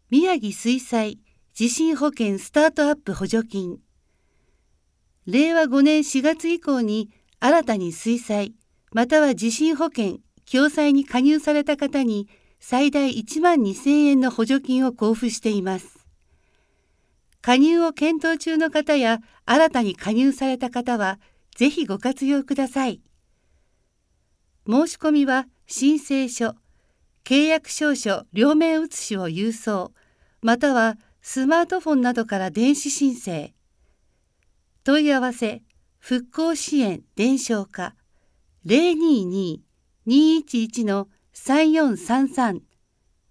宮城水災地震保険スタートアップ補助金。令和5年4月以降に新たに水災または地震保険・共済に加入された方に最大1万2000円の補助金を交付しています。加入を検討中の方や新たに加入された方はぜひご活用ください。申し込みは申請書、契約証書両面写しを郵送、またはスマートフォンなどから電子申請。問い合わせ、復興支援伝承課 022-211-3433